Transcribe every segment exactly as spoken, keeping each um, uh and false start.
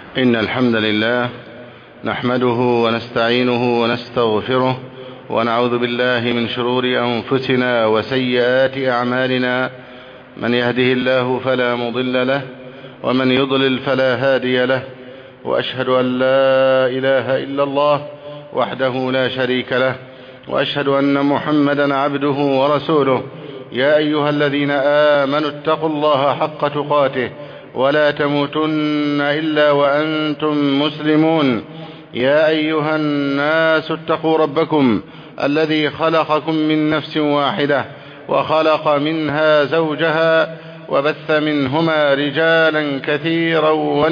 إن الحمد لله نحمده ونستعينه ونستغفره ونعوذ بالله من شرور أنفسنا وسيئات أعمالنا. من يهده الله فلا مضل له ومن يضلل فلا هادي له، وأشهد أن لا إله إلا الله وحده لا شريك له، وأشهد أن محمدا عبده ورسوله. يا أيها الذين آمنوا اتقوا الله حق تقاته ولا تموتن إلا وأنتم مسلمون. يا أيها الناس اتقوا ربكم الذي خلقكم من نفس واحدة وخلق منها زوجها وبث منهما رجالا كثيرا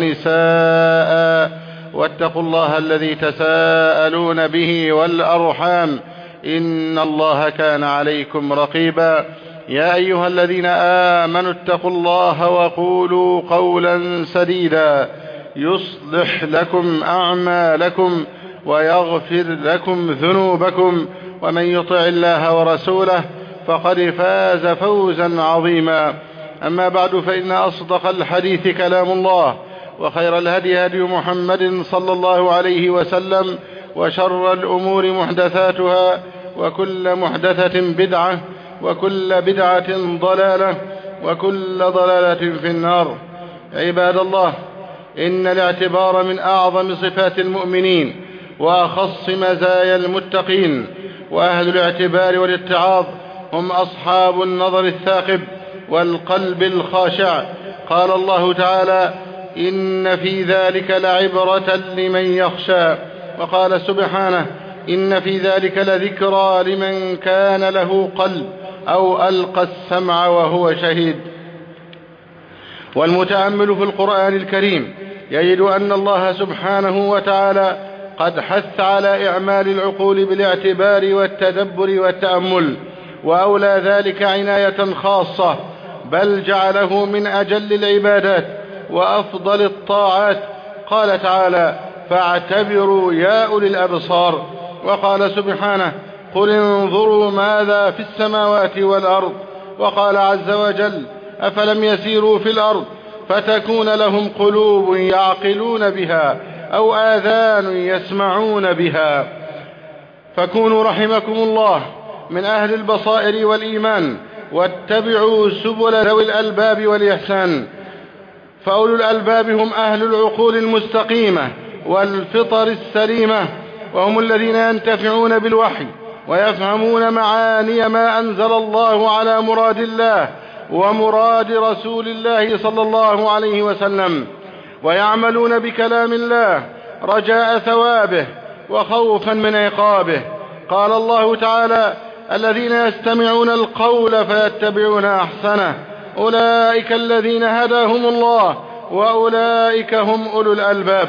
ونساء، واتقوا الله الذي تساءلون به والأرحام إن الله كان عليكم رقيبا. يا أيها الذين آمنوا اتقوا الله وقولوا قولا سديدا يصلح لكم أعمالكم ويغفر لكم ذنوبكم، ومن يطع الله ورسوله فقد فاز فوزا عظيما. أما بعد، فإن أصدق الحديث كلام الله، وخير الهدي هدي محمد صلى الله عليه وسلم، وشر الأمور محدثاتها، وكل محدثة بدعة، وكل بدعة ضلالة، وكل ضلالة في النار. عباد الله، إن الاعتبار من أعظم صفات المؤمنين وأخص مزايا المتقين، وأهل الاعتبار والاتعاظ هم أصحاب النظر الثاقب والقلب الخاشع. قال الله تعالى: إن في ذلك لعبرة لمن يخشى. وقال سبحانه: إن في ذلك لذكرى لمن كان له قلب أو ألقى السمع وهو شهيد. والمتأمل في القرآن الكريم يجد أن الله سبحانه وتعالى قد حث على إعمال العقول بالاعتبار والتدبر والتأمل، وأولى ذلك عناية خاصة، بل جعله من أجل العبادات وأفضل الطاعات. قال تعالى: فاعتبروا يا أولي الأبصار. وقال سبحانه: قل انظروا ماذا في السماوات والأرض. وقال عز وجل: أفلم يسيروا في الأرض فتكون لهم قلوب يعقلون بها أو آذان يسمعون بها. فكونوا رحمكم الله من أهل البصائر والإيمان، واتبعوا سبل ذوي الألباب والإحسان. فأولو الألباب هم أهل العقول المستقيمة والفطر السليمة، وهم الذين ينتفعون بالوحي ويفهمون معاني ما أنزل الله على مراد الله ومراد رسول الله صلى الله عليه وسلم، ويعملون بكلام الله رجاء ثوابه وخوفا من عقابه. قال الله تعالى: الذين يستمعون القول فيتبعون أحسنه أولئك الذين هداهم الله وأولئك هم أولو الألباب.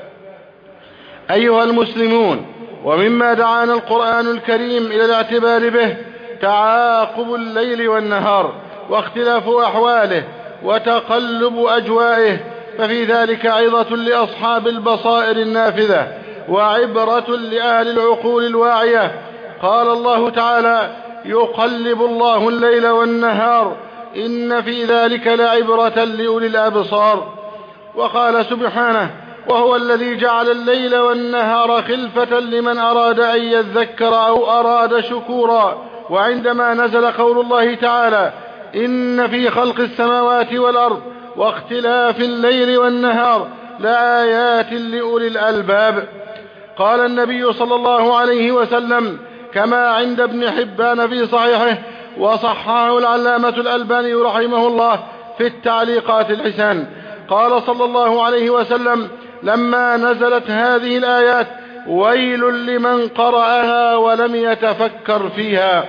أيها المسلمون، ومما دعانا القرآن الكريم إلى الاعتبار به تعاقب الليل والنهار واختلاف أحواله وتقلب أجوائه، ففي ذلك عظة لأصحاب البصائر النافذة وعبرة لأهل العقول الواعية. قال الله تعالى: يقلب الله الليل والنهار إن في ذلك لعبرة لأولي الأبصار. وقال سبحانه: وهو الذي جعل الليل والنهار خلفة لمن أراد أن يذكر أو أراد شكورا. وعندما نزل قول الله تعالى: إن في خلق السماوات والأرض واختلاف الليل والنهار لآيات لأولي الألباب. قال النبي صلى الله عليه وسلم كما عند ابن حبان في صحيحه، وصححه العلامة الألباني رحمه الله في التعليقات الحسان، قال صلى الله عليه وسلم: لما نزلت هذه الآيات ويل لمن قرأها ولم يتفكر فيها.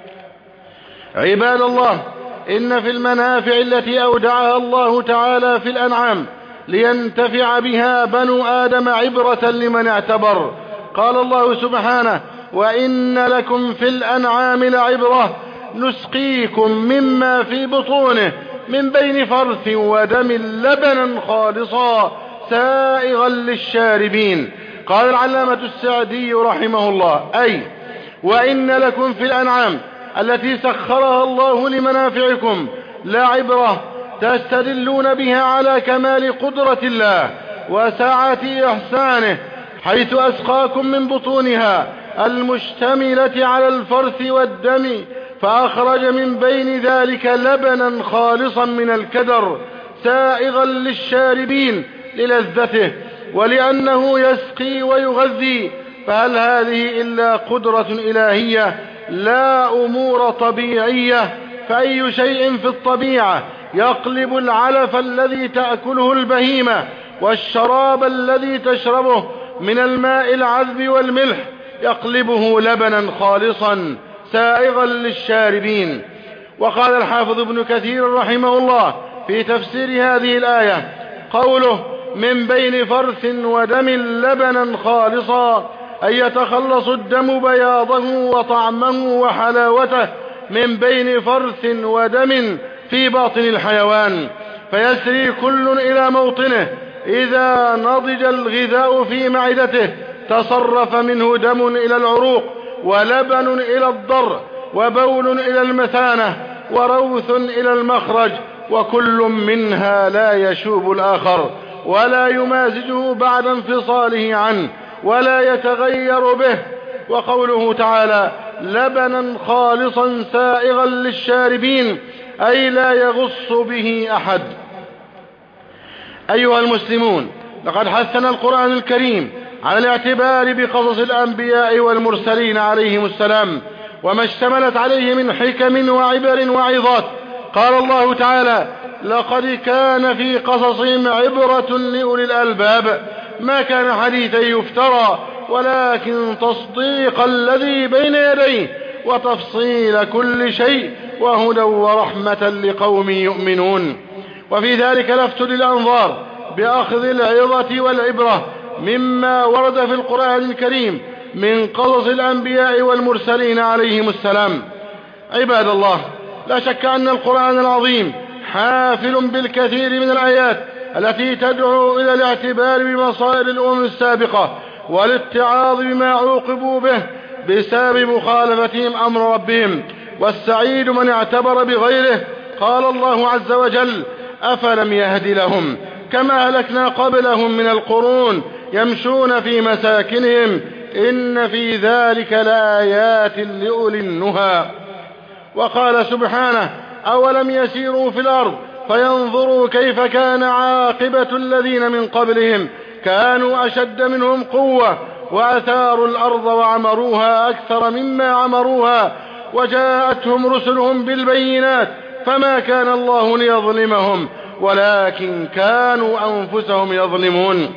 عباد الله، إن في المنافع التي أودعها الله تعالى في الأنعام لينتفع بها بنو آدم عبرة لمن اعتبر. قال الله سبحانه: وإن لكم في الأنعام لعبرة نسقيكم مما في بطونه من بين فرث ودم لبنا خالصا سائغا للشاربين. قال العلامة السعدي رحمه الله: أي وإن لكم في الأنعام التي سخرها الله لمنافعكم لعبرة تستدلون بها على كمال قدرة الله وسعة إحسانه، حيث أسقاكم من بطونها المشتملة على الفرث والدم، فأخرج من بين ذلك لبنا خالصا من الكدر سائغا للشاربين للذته ولأنه يسقي ويغذي. فهل هذه إلا قدرة إلهية لا أمور طبيعية؟ فأي شيء في الطبيعة يقلب العلف الذي تأكله البهيمة والشراب الذي تشربه من الماء العذب والملح يقلبه لبنا خالصا سائغا للشاربين. وقال الحافظ ابن كثير رحمه الله في تفسير هذه الآية قوله من بين فرث ودم لبنا خالصا، أن يتخلص الدم بياضه وطعمه وحلاوته من بين فرث ودم في باطن الحيوان، فيسري كل إلى موطنه. إذا نضج الغذاء في معدته تصرف منه دم إلى العروق، ولبن إلى الضر، وبول إلى المثانة، وروث إلى المخرج، وكل منها لا يشوب الآخر ولا يمازجه بعد انفصاله عنه ولا يتغير به. وقوله تعالى لبنا خالصا سائغا للشاربين، أي لا يغص به أحد. أيها المسلمون، لقد حثنا القرآن الكريم على الاعتبار بقصص الأنبياء والمرسلين عليهم السلام وما اشتملت عليه من حكم وعبر وعظات. قال الله تعالى لقد كان في قصصهم عبرة لأولي الألباب ما كان حديثا يفترى ولكن تصديق الذي بين يديه وتفصيل كل شيء وهدى ورحمة لقوم يؤمنون. وفي ذلك لفت للأنظار بأخذ العظة والعبرة مما ورد في القرآن الكريم من قصص الأنبياء والمرسلين عليهم السلام. عباد الله، لا شك أن القرآن العظيم حافل بالكثير من الآيات التي تدعو إلى الاعتبار بمصائر الأمم السابقة والاتعاظ بما عوقبوا به بسبب مخالفتهم أمر ربهم، والسعيد من اعتبر بغيره. قال الله عز وجل أفلم يهد لهم كما أهلكنا قبلهم من القرون يمشون في مساكنهم إن في ذلك لآيات لأولي النهى. وقال سبحانه أولم يسيروا في الأرض فينظروا كيف كان عاقبة الذين من قبلهم كانوا أشد منهم قوة وأثاروا الأرض وعمروها أكثر مما عمروها وجاءتهم رسلهم بالبينات فما كان الله ليظلمهم ولكن كانوا أنفسهم يظلمون.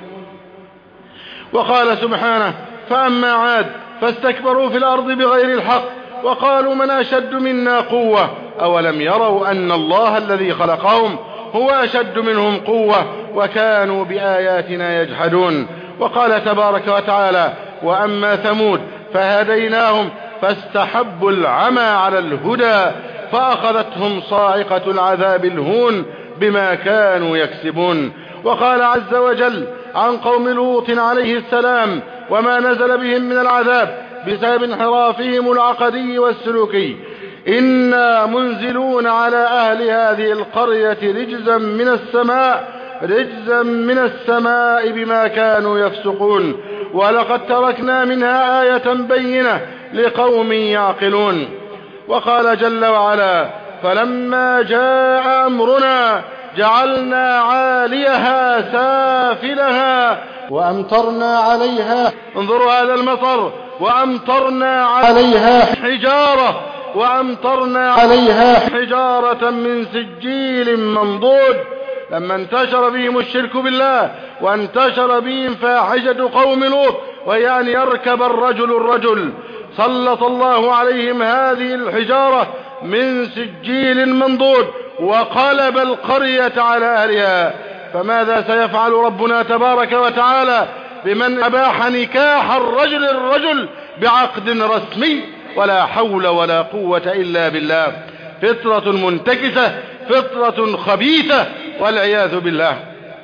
وقال سبحانه فأما عاد فاستكبروا في الأرض بغير الحق وقالوا من أشد منا قوة أولم يروا أن الله الذي خلقهم هو أشد منهم قوة وكانوا بآياتنا يجحدون. وقال تبارك وتعالى وأما ثمود فهديناهم فاستحبوا العمى على الهدى فأخذتهم صاعقة العذاب الهون بما كانوا يكسبون. وقال عز وجل عن قوم لوط عليه السلام وما نزل بهم من العذاب بسبب انحرافهم العقدي والسلوكي إنا منزلون على أهل هذه القرية رجزا من السماء رجزا من السماء بما كانوا يفسقون ولقد تركنا منها آية بينة لقوم يعقلون. وقال جل وعلا فلما جاء أمرنا جعلنا عاليها سافلها وأمطرنا عليها انظروا هذا المطر وأمطرنا عليها حجارة وأمطرنا عليها حجارة من سجيل منضود. لما انتشر بهم الشرك بالله وانتشر بهم فاحشة قوم لوط وهي أن يركب الرجل الرجل سلط الله عليهم هذه الحجارة من سجيل منضود وقلب القرية على أهلها. فماذا سيفعل ربنا تبارك وتعالى بمن أباح نكاح الرجل الرجل بعقد رسمي؟ ولا حول ولا قوة إلا بالله. فطرة منتكسة، فطرة خبيثة والعياذ بالله،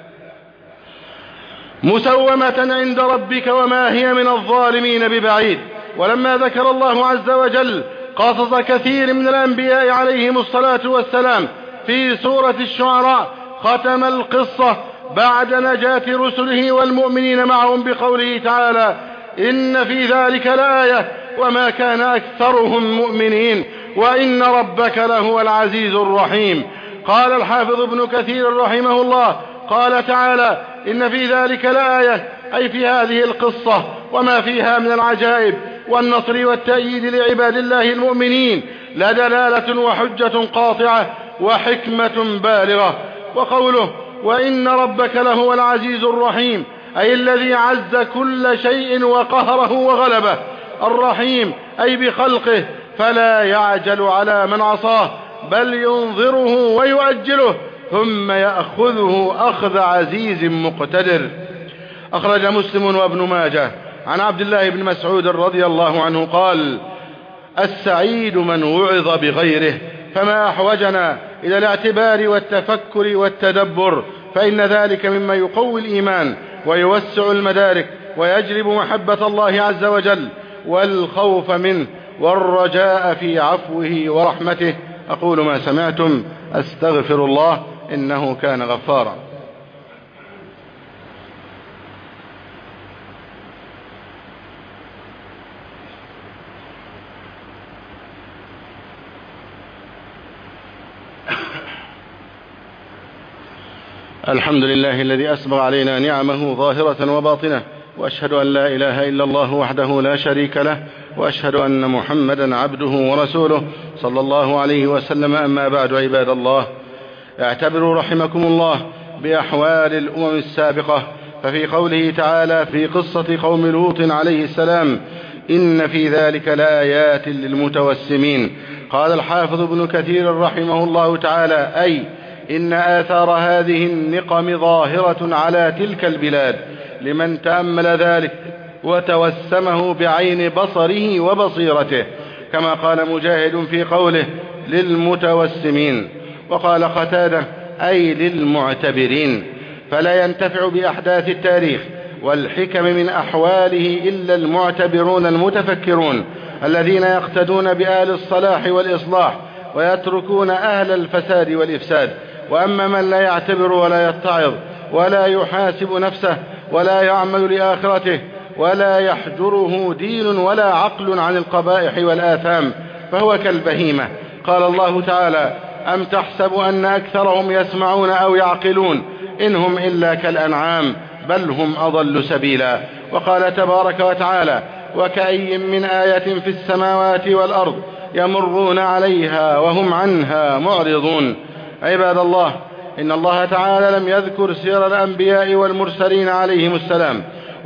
مسومة عند ربك وما هي من الظالمين ببعيد. ولما ذكر الله عز وجل قصص كثير من الأنبياء عليهم الصلاة والسلام في سورة الشعراء ختم القصة بعد نجاة رسله والمؤمنين معهم بقوله تعالى: إن في ذلك لآية وما كان أكثرهم مؤمنين وإن ربك لهو العزيز الرحيم. قال الحافظ ابن كثير رحمه الله: قال تعالى: إن في ذلك لآية، أي في هذه القصة وما فيها من العجائب والنصر والتأييد لعباد الله المؤمنين لدلالة وحجة قاطعة وحكمة بالغة. وقوله: وإن ربك لهو العزيز الرحيم، أي الذي عز كل شيء وقهره وغلبه. الرحيم أي بخلقه، فلا يعجل على من عصاه بل ينظره ويؤجله ثم يأخذه أخذ عزيز مقتدر. أخرج مسلم وابن ماجه عن عبد الله بن مسعود رضي الله عنه قال: السعيد من وعظ بغيره، فما أحوجنا إلى الاعتبار والتفكر والتدبر، فإن ذلك مما يقوي الإيمان ويوسع المدارك ويجلب محبة الله عز وجل والخوف منه والرجاء في عفوه ورحمته. أقول ما سمعتم، أستغفر الله إنه كان غفارا. الحمد لله الذي أسبغ علينا نعمه ظاهرة وباطنة، وأشهد أن لا إله إلا الله وحده لا شريك له، وأشهد أن محمدا عبده ورسوله صلى الله عليه وسلم. أما بعد، عباد الله، اعتبروا رحمكم الله بأحوال الأمم السابقة، ففي قوله تعالى في قصة قوم لوط عليه السلام: إن في ذلك لآيات للمتوسمين. قال الحافظ ابن كثير رحمه الله تعالى: أي إن آثار هذه النقم ظاهرة على تلك البلاد لمن تأمل ذلك وتوسمه بعين بصره وبصيرته، كما قال مجاهد في قوله: للمتوسمين. وقال قتادة: أي للمعتبرين. فلا ينتفع بأحداث التاريخ والحكم من أحواله إلا المعتبرون المتفكرون الذين يقتدون بآل الصلاح والإصلاح ويتركون أهل الفساد والإفساد. وأما من لا يعتبر ولا يتعظ ولا يحاسب نفسه ولا يعمل لآخرته ولا يحجره دين ولا عقل عن القبائح والآثام فهو كالبهيمة. قال الله تعالى: أم تحسب أن أكثرهم يسمعون أو يعقلون إنهم إلا كالأنعام بل هم أضل سبيلا. وقال تبارك وتعالى: وكأي من آية في السماوات والأرض يمرون عليها وهم عنها معرضون. عباد الله، إن الله تعالى لم يذكر سير الأنبياء والمرسلين عليهم السلام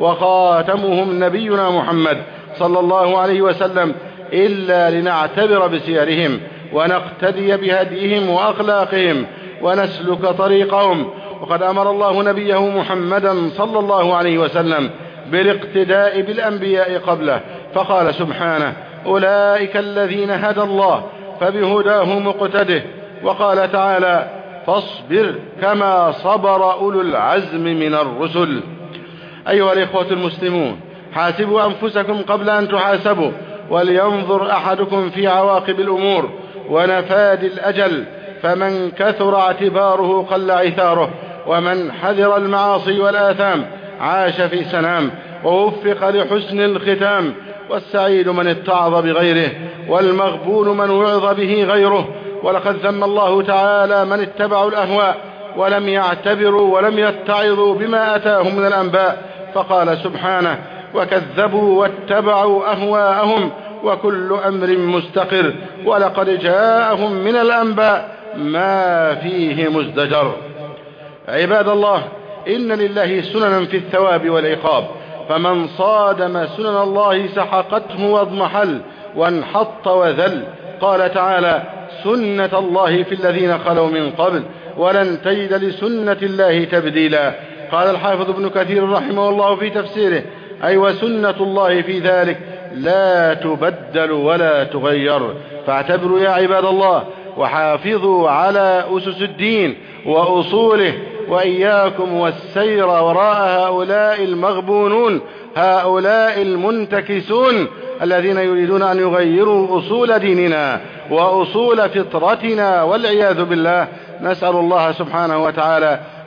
وخاتمهم نبينا محمد صلى الله عليه وسلم إلا لنعتبر بسيرهم ونقتدي بهديهم وأخلاقهم ونسلك طريقهم. وقد أمر الله نبيه محمدا صلى الله عليه وسلم بالاقتداء بالأنبياء قبله، فقال سبحانه: أولئك الذين هدى الله فبهداه مقتده. وقال تعالى: فاصبر كما صبر أولو العزم من الرسل. أيها الإخوة المسلمون، حاسبوا أنفسكم قبل أن تحاسبوا، ولينظر أحدكم في عواقب الأمور ونفاد الأجل، فمن كثر اعتباره قل عثاره، ومن حذر المعاصي والآثام عاش في سلام ووفق لحسن الختام. والسعيد من اتعظ بغيره، والمغبون من وعظ به غيره. ولقد ذم الله تعالى من اتبعوا الأهواء ولم يعتبروا ولم يتعظوا بما أتاهم من الأنباء، فقال سبحانه: وكذبوا واتبعوا أهواءهم وكل أمر مستقر ولقد جاءهم من الأنباء ما فيه مزدجر. عباد الله، إن لله سننا في الثواب والعقاب، فمن صادم سنن الله سحقته واضمحل وانحط وذل. قال تعالى: سنة الله في الذين خلوا من قبل ولن تجد لسنة الله تبديلا. قال الحافظ ابن كثير رحمه الله في تفسيره: أي وسنة الله في ذلك لا تبدل ولا تغير. فاعتبروا يا عباد الله وحافظوا على أسس الدين وأصوله، وإياكم والسير وراء هؤلاء المغبونون، هؤلاء المنتكسون الذين يريدون أن يغيروا أصول ديننا وأصول فطرتنا والعياذ بالله. نسأل الله سبحانه وتعالى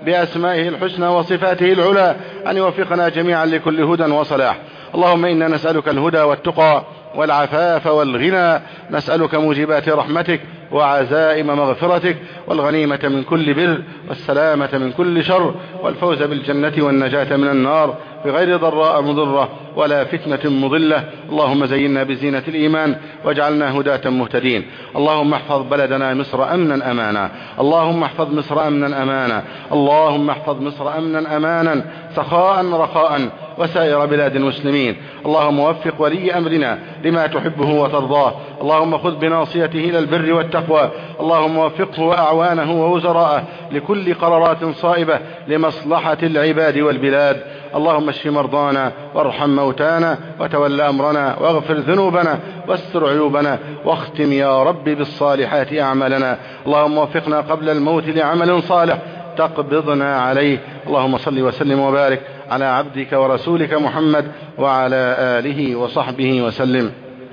بأسمائه الحسنى وصفاته العلى أن يوفقنا جميعا لكل هدى وصلاح. اللهم إنا نسألك الهدى والتقى والعفاف والغنى، نسألك موجبات رحمتك وعزائم مغفرتك والغنيمة من كل بر والسلامة من كل شر والفوز بالجنة والنجاة من النار بغير ضراء مضرة ولا فتنة مضلة. اللهم زينا بزينة الإيمان واجعلنا هداة مهتدين. اللهم احفظ بلدنا مصر أمنا أمانا، اللهم احفظ مصر أمنا أمانا، اللهم احفظ مصر أمنا أمانا سخاء رخاء وسائر بلاد المسلمين. اللهم وفق ولي أمرنا لما تحبه وترضاه، اللهم خذ بناصيته إلى البر والتقوى، اللهم وفقه وأعوانه ووزراءه لكل قرارات صائبة لمصلحة العباد والبلاد. اللهم اشف مرضانا وارحم موتانا وتول أمرنا واغفر ذنوبنا واستر عيوبنا واختم يا رب بالصالحات أعمالنا. اللهم وفقنا قبل الموت لعمل صالح تقبضنا عليه. اللهم صل وسلم وبارك على عبدك ورسولك محمد وعلى آله وصحبه وسلم.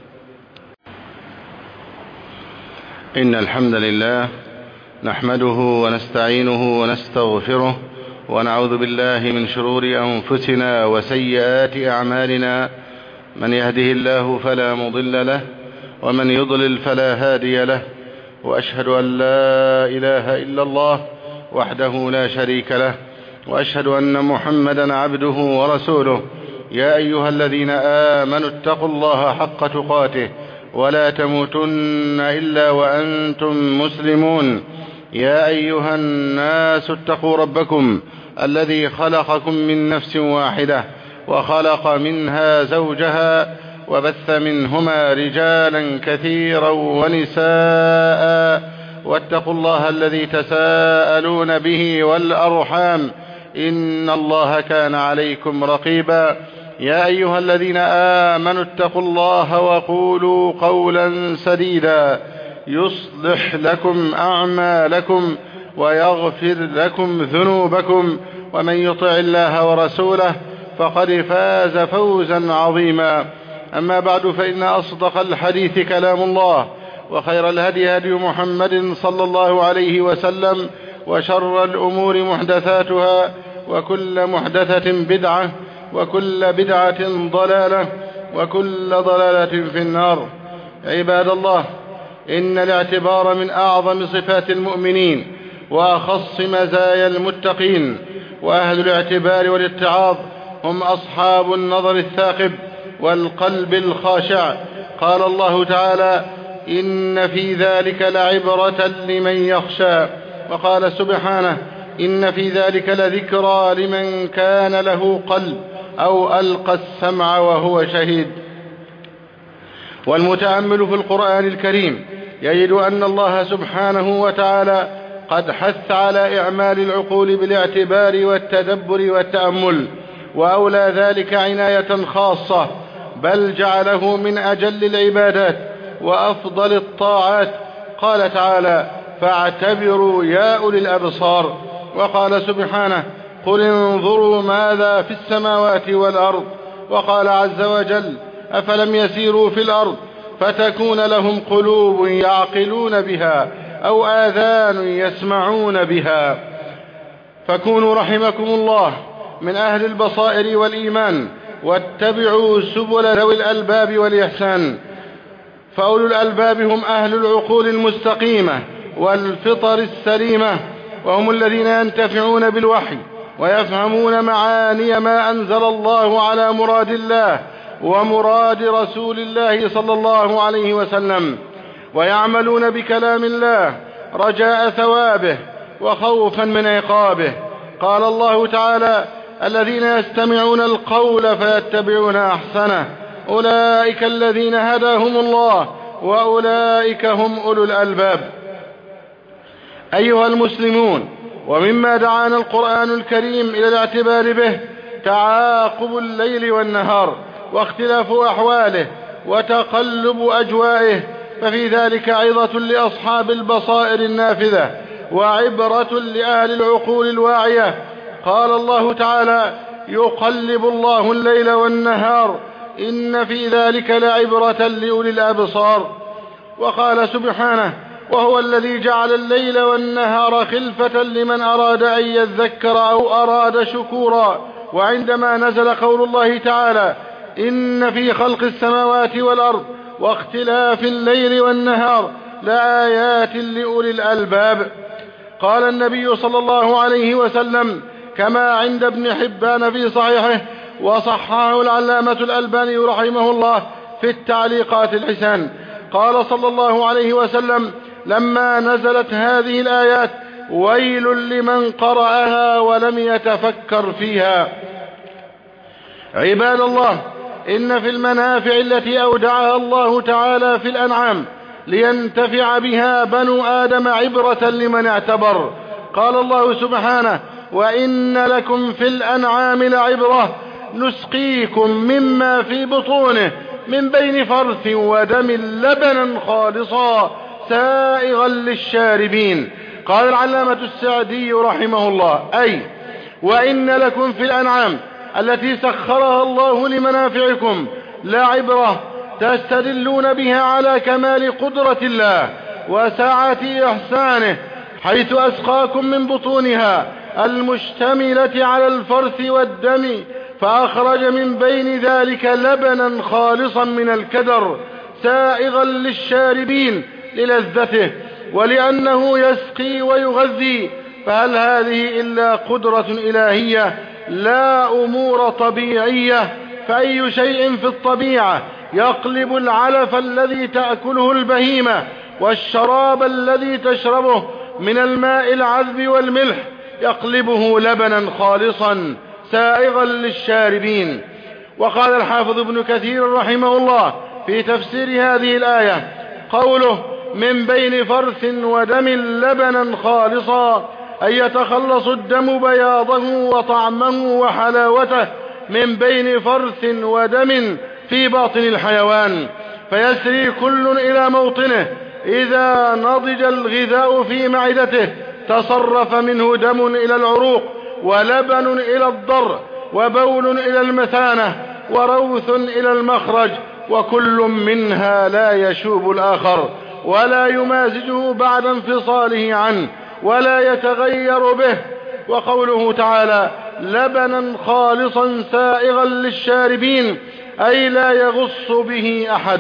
إن الحمد لله نحمده ونستعينه ونستغفره ونعوذ بالله من شرور أنفسنا وسيئات أعمالنا، من يهده الله فلا مضل له ومن يضلل فلا هادي له، وأشهد أن لا إله إلا الله وحده لا شريك له، وأشهد أن محمدا عبده ورسوله. يا أيها الذين آمنوا اتقوا الله حق تقاته ولا تموتن إلا وأنتم مسلمون. يا أيها الناس اتقوا ربكم الذي خلقكم من نفس واحدة وخلق منها زوجها وبث منهما رجالا كثيرا ونساء، واتقوا الله الذي تساءلون به والأرحام إن الله كان عليكم رقيبا. يا أيها الذين آمنوا اتقوا الله وقولوا قولا سديدا يصلح لكم أعمالكم ويغفر لكم ذنوبكم، ومن يطع الله ورسوله فقد فاز فوزا عظيما. أما بعد، فإن أصدق الحديث كلام الله، وخير الهدي هدي محمد صلى الله عليه وسلم، وشر الأمور محدثاتها، وكل محدثة بدعة، وكل بدعة ضلالة، وكل ضلالة في النار. عباد الله، إن الاعتبار من أعظم صفات المؤمنين وأخص مزايا المتقين، وأهل الاعتبار والاتعاظ هم أصحاب النظر الثاقب والقلب الخاشع. قال الله تعالى: إن في ذلك لعبرة لمن يخشى. وقال سبحانه: إن في ذلك لذكرى لمن كان له قلب أو ألقى السمع وهو شهيد. والمتأمل في القرآن الكريم يجد أن الله سبحانه وتعالى قد حث على إعمال العقول بالاعتبار والتدبر والتأمل، وأولى ذلك عناية خاصة، بل جعله من أجل العبادات وأفضل الطاعات. قال تعالى: فاعتبروا يا أولي الأبصار. وقال سبحانه: قل انظروا ماذا في السماوات والأرض. وقال عز وجل: أفلم يسيروا في الأرض فتكون لهم قلوب يعقلون بها أو آذان يسمعون بها. فكونوا رحمكم الله من أهل البصائر والإيمان، واتبعوا سبل ذوي الألباب والإحسان. فأولو الألباب هم أهل العقول المستقيمة والفطر السليمة، وهم الذين ينتفعون بالوحي ويفهمون معاني ما أنزل الله على مراد الله ومراد رسول الله صلى الله عليه وسلم، ويعملون بكلام الله رجاء ثوابه وخوفا من عقابه. قال الله تعالى: الذين يستمعون القول فيتبعون أحسنه أولئك الذين هداهم الله وأولئك هم أولو الألباب. أيها المسلمون، ومما دعانا القرآن الكريم إلى الاعتبار به تعاقب الليل والنهار واختلاف أحواله وتقلب أجوائه، ففي ذلك عظة لأصحاب البصائر النافذة وعبرة لأهل العقول الواعية. قال الله تعالى: يقلب الله الليل والنهار إن في ذلك لعبرة لأولي الأبصار. وقال سبحانه: وهو الذي جعل الليل والنهار خلفة لمن أراد أن يذكر أو أراد شكورا. وعندما نزل قول الله تعالى إن في خلق السماوات والأرض واختلاف الليل والنهار لآيات لأولي الألباب، قال النبي صلى الله عليه وسلم كما عند ابن حبان في صحيحه وصححه العلامة الألباني رحمه الله في التعليقات الحسان، قال صلى الله عليه وسلم لما نزلت هذه الآيات ويل لمن قرأها ولم يتفكر فيها. عباد الله، إن في المنافع التي أودعها الله تعالى في الأنعام لينتفع بها بنو آدم عبرة لمن اعتبر. قال الله سبحانه وإن لكم في الأنعام لعبرة نسقيكم مما في بطونه من بين فرث ودم لبنا خالصا سائغا للشاربين. قال العلامة السعدي رحمه الله أي وإن لكم في الأنعام التي سخرها الله لمنافعكم لعبرة تستدلون بها على كمال قدرة الله وسعة إحسانه، حيث أسقاكم من بطونها المشتملة على الفرث والدم فأخرج من بين ذلك لبنا خالصا من الكدر سائغا للشاربين للذته ولأنه يسقي ويغذي. فهل هذه إلا قدرة إلهية لا أمور طبيعية؟ فأي شيء في الطبيعة يقلب العلف الذي تأكله البهيمة والشراب الذي تشربه من الماء العذب والملح يقلبه لبنا خالصا سائغا للشاربين. وقال الحافظ ابن كثير رحمه الله في تفسير هذه الآية قوله من بين فرث ودم لبنا خالصا أن يتخلص الدم بياضه وطعمه وحلاوته من بين فرث ودم في باطن الحيوان فيسري كل إلى موطنه، إذا نضج الغذاء في معدته تصرف منه دم إلى العروق ولبن إلى الضر وبول إلى المثانة وروث إلى المخرج، وكل منها لا يشوب الآخر ولا يمازجه بعد انفصاله عنه ولا يتغير به. وقوله تعالى لبنا خالصا سائغا للشاربين أي لا يغص به أحد.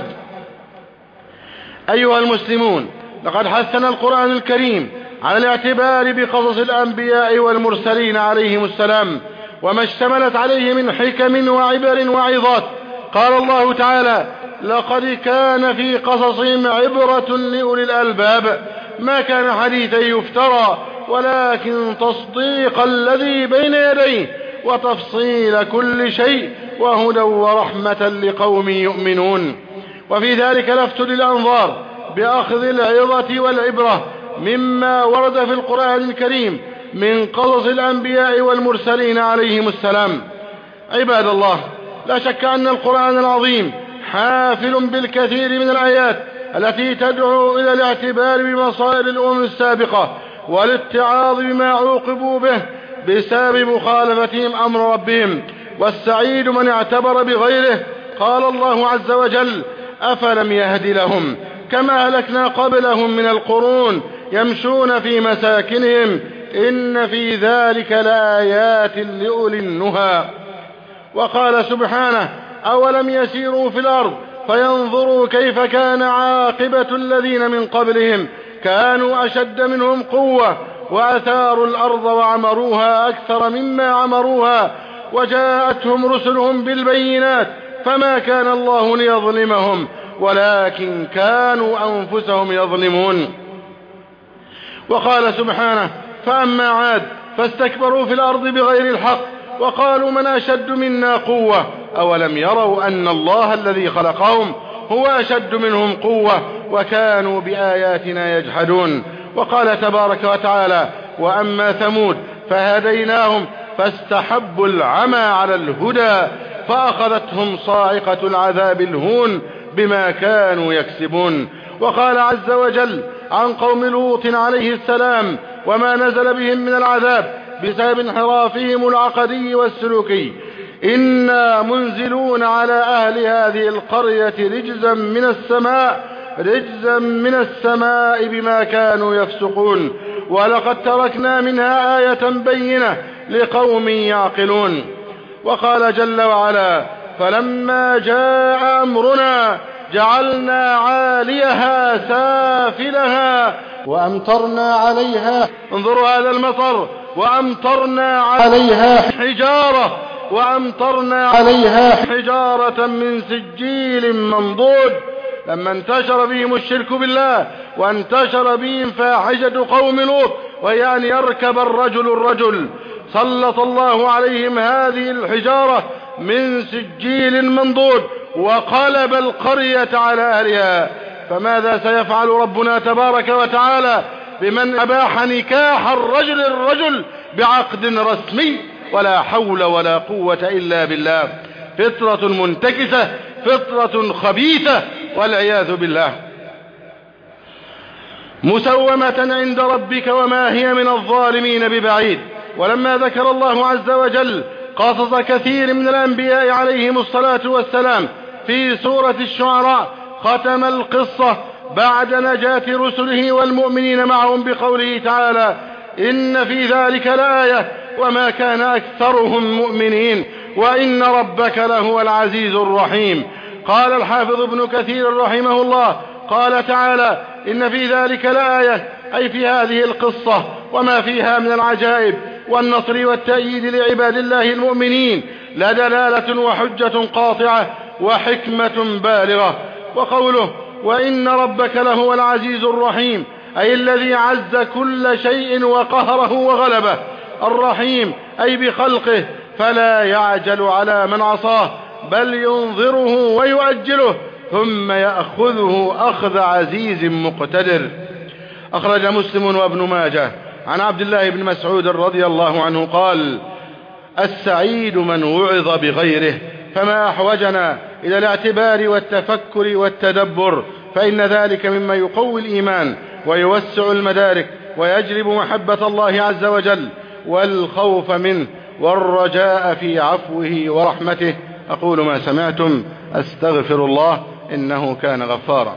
أيها المسلمون، لقد حثنا القرآن الكريم على الاعتبار بقصص الأنبياء والمرسلين عليهم السلام وما اشتملت عليه من حكم وعبر وعظات. قال الله تعالى لقد كان في قصصهم عبرة لأولي الألباب ما كان حديثا يفترى ولكن تصديق الذي بين يديه وتفصيل كل شيء وهدى ورحمة لقوم يؤمنون. وفي ذلك لفت للأنظار بأخذ العظة والعبرة مما ورد في القرآن الكريم من قصص الأنبياء والمرسلين عليهم السلام. عباد الله، لا شك أن القرآن العظيم حافل بالكثير من الآيات التي تدعو إلى الاعتبار بمصائر الأمم السابقة والاتعاظ بما عوقبوا به بسبب مخالفتهم أمر ربهم، والسعيد من اعتبر بغيره. قال الله عز وجل أفلم يهد لهم كما أهلكنا قبلهم من القرون يمشون في مساكنهم إن في ذلك لآيات لأولي النهى. وقال سبحانه أولم يسيروا في الأرض فينظروا كيف كان عاقبة الذين من قبلهم كانوا أشد منهم قوة وأثاروا الأرض وعمروها أكثر مما عمروها وجاءتهم رسلهم بالبينات فما كان الله ليظلمهم ولكن كانوا أنفسهم يظلمون. وقال سبحانه فأما عاد فاستكبروا في الأرض بغير الحق وقالوا من أشد منا قوة أولم يروا أن الله الذي خلقهم هو أشد منهم قوة وكانوا بآياتنا يجحدون. وقال تبارك وتعالى وأما ثمود فهديناهم فاستحبوا العمى على الهدى فأخذتهم صاعقة العذاب الهون بما كانوا يكسبون. وقال عز وجل عن قوم لوط عليه السلام وما نزل بهم من العذاب بسبب انحرافهم العقدي والسلوكي إنا منزلون على أهل هذه القرية رجزا من السماء رجزا من السماء بما كانوا يفسقون. ولقد تركنا منها آية بينة لقوم يعقلون. وقال جل وعلا: فلما جاء أمرنا جعلنا عاليها سافلها وأمطرنا عليها، انظروا هذا المطر، وأمطرنا عليها حجارة وأمطرنا عليها حجارة من سجيل منضود. لما انتشر بهم الشرك بالله وانتشر بهم فاحشة قوم لوط، وهي أن يركب الرجل الرجل، سلط الله عليهم هذه الحجارة من سجيل منضود وقلب القرية على أهلها. فماذا سيفعل ربنا تبارك وتعالى بمن أباح نكاح الرجل الرجل بعقد رسمي؟ ولا حول ولا قوة إلا بالله. فطرة منتكسة، فطرة خبيثة، والعياذ بالله. مسومة عند ربك وما هي من الظالمين ببعيد. ولما ذكر الله عز وجل قصص كثير من الأنبياء عليهم الصلاة والسلام في سورة الشعراء، ختم القصة بعد نجاة رسله والمؤمنين معهم بقوله تعالى: إن في ذلك لآية وما كان أكثرهم مؤمنين وإن ربك لهو العزيز الرحيم. قال الحافظ ابن كثير رحمه الله: قال تعالى: إن في ذلك لآية، أي في هذه القصة وما فيها من العجائب والنصر والتأييد لعباد الله المؤمنين لدلالة وحجة قاطعة وحكمة بالغة. وقوله: وإن ربك لهو العزيز الرحيم، أي الذي عز كل شيء وقهره وغلبه. الرحيم أي بخلقه، فلا يعجل على من عصاه بل ينظره ويؤجله ثم يأخذه أخذ عزيز مقتدر. أخرج مسلم وابن ماجه عن عبد الله بن مسعود رضي الله عنه قال: السعيد من وعظ بغيره. فما أحوجنا إلى الاعتبار والتفكر والتدبر، فإن ذلك مما يقوي الإيمان ويوسع المدارك ويجلب محبة الله عز وجل والخوف منه والرجاء في عفوه ورحمته. أقول ما سمعتم، أستغفر الله إنه كان غفارا.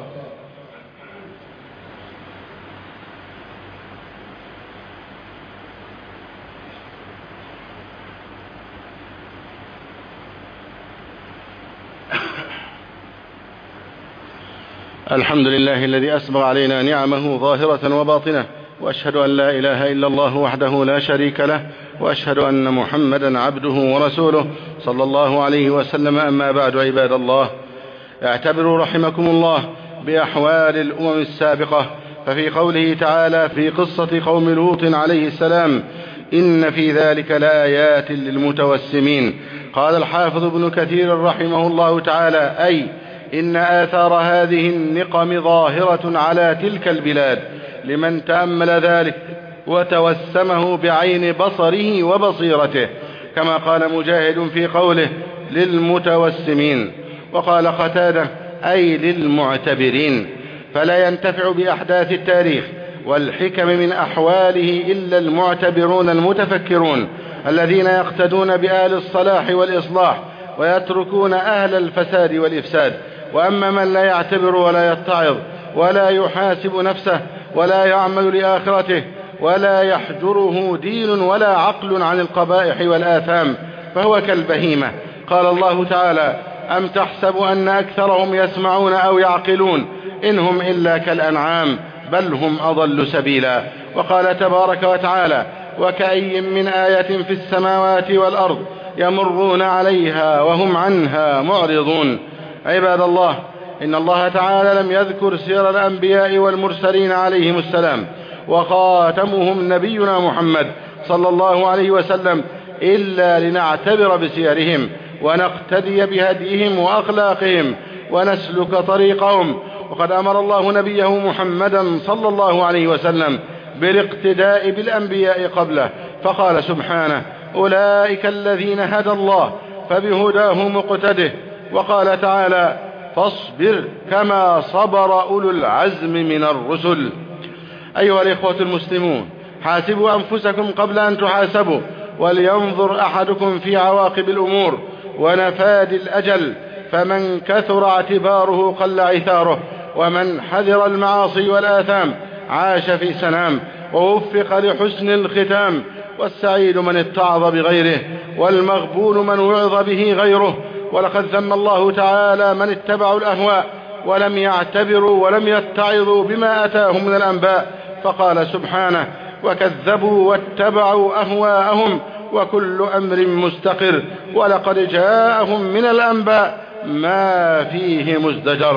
الحمد لله الذي أسبغ علينا نعمه ظاهرة وباطنة، وأشهد أن لا إله إلا الله وحده لا شريك له، وأشهد أن محمدا عبده ورسوله صلى الله عليه وسلم. أما بعد، عباد الله، اعتبروا رحمكم الله بأحوال الأمم السابقة، ففي قوله تعالى في قصة قوم لوط عليه السلام: إن في ذلك لآيات للمتوسمين. قال الحافظ ابن كثير رحمه الله تعالى: أي إن آثار هذه النقم ظاهرة على تلك البلاد لمن تأمل ذلك وتوسمه بعين بصره وبصيرته، كما قال مجاهد في قوله: للمتوسمين. وقال قتادة: أي للمعتبرين. فلا ينتفع بأحداث التاريخ والحكم من أحواله إلا المعتبرون المتفكرون الذين يقتدون بآل الصلاح والإصلاح ويتركون أهل الفساد والإفساد. وأما من لا يعتبر ولا يتعظ ولا يحاسب نفسه ولا يعمل لآخرته ولا يحجره دين ولا عقل عن القبائح والآثام فهو كالبهيمة. قال الله تعالى: أم تحسب أن أكثرهم يسمعون أو يعقلون إنهم إلا كالأنعام بل هم أضل سبيلا. وقال تبارك وتعالى: وكأي من آية في السماوات والأرض يمرون عليها وهم عنها معرضون. عباد الله، إن الله تعالى لم يذكر سير الأنبياء والمرسلين عليهم السلام وخاتمهم نبينا محمد صلى الله عليه وسلم إلا لنعتبر بسيرهم ونقتدي بهديهم وأخلاقهم ونسلك طريقهم. وقد أمر الله نبيه محمدا صلى الله عليه وسلم بالاقتداء بالأنبياء قبله، فقال سبحانه: أولئك الذين هدى الله فبهداه مقتده. وقال تعالى: فاصبر كما صبر أولو العزم من الرسل. أيها الإخوة المسلمون، حاسبوا أنفسكم قبل أن تحاسبوا، ولينظر أحدكم في عواقب الأمور ونفاد الأجل، فمن كثر اعتباره قل عثاره، ومن حذر المعاصي والآثام عاش في سلام ووفق لحسن الختام. والسعيد من اتعظ بغيره، والمغبون من وعظ به غيره. ولقد ذم الله تعالى من اتبعوا الأهواء ولم يعتبروا ولم يتعظوا بما أتاهم من الأنباء، فقال سبحانه: وكذبوا واتبعوا أهواءهم وكل أمر مستقر ولقد جاءهم من الأنباء ما فيه مزدجر.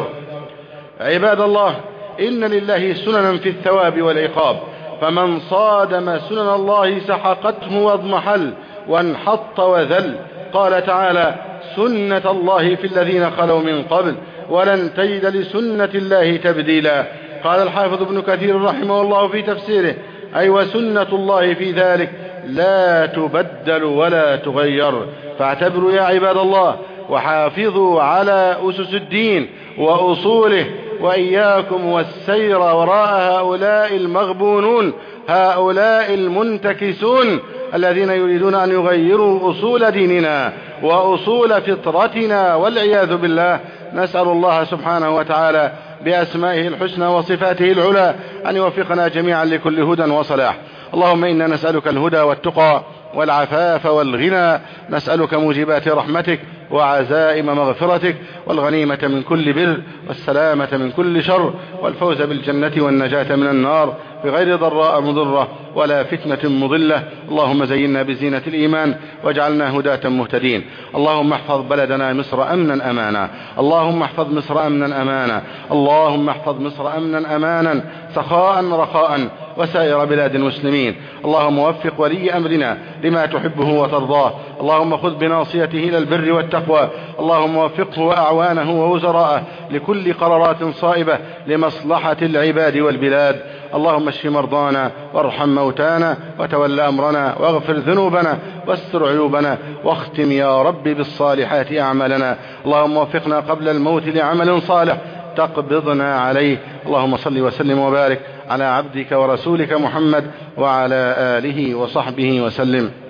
عباد الله، إن لله سننا في الثواب والعقاب، فمن صادم سنن الله سحقته واضمحل وانحط وذل. قال تعالى: سنة الله في الذين خلوا من قبل ولن تجد لسنة الله تبديلا. قال الحافظ ابن كثير رحمه الله في تفسيره: أي وسنة الله في ذلك لا تبدل ولا تغير. فاعتبروا يا عباد الله وحافظوا على أسس الدين وأصوله، وإياكم والسير وراء هؤلاء المغبونون، هؤلاء المنتكسون الذين يريدون أن يغيروا أصول ديننا وأصول فطرتنا والعياذ بالله. نسأل الله سبحانه وتعالى بأسمائه الحسنى وصفاته العلى أن يوفقنا جميعا لكل هدى وصلاح. اللهم إنا نسألك الهدى والتقى والعفاف والغنى، نسألك موجبات رحمتك وعزائم مغفرتك والغنيمة من كل بر والسلامة من كل شر والفوز بالجنة والنجاة من النار بغير ضراء مضرة ولا فتنة مضلة. اللهم زينا بزينة الإيمان واجعلنا هداة مهتدين. اللهم احفظ بلدنا مصر أمنا أمانا، اللهم احفظ مصر أمنا أمانا، اللهم احفظ مصر أمنا أمانا سخاء رخاء وسائر بلاد المسلمين. اللهم وفق ولي أمرنا لما تحبه وترضاه، اللهم خذ بناصيته إلى البر والتقوى، اللهم وفقه وأعوانه ووزراءه لكل قرارات صائبة لمصلحة العباد والبلاد. اللهم اشف مرضانا وارحم موتانا وتول أمرنا واغفر ذنوبنا واستر عيوبنا واختم يا رب بالصالحات أعمالنا. اللهم وفقنا قبل الموت لعمل صالح تقبضنا عليه. اللهم صل وسلم وبارك على عبدك ورسولك محمد وعلى آله وصحبه وسلم.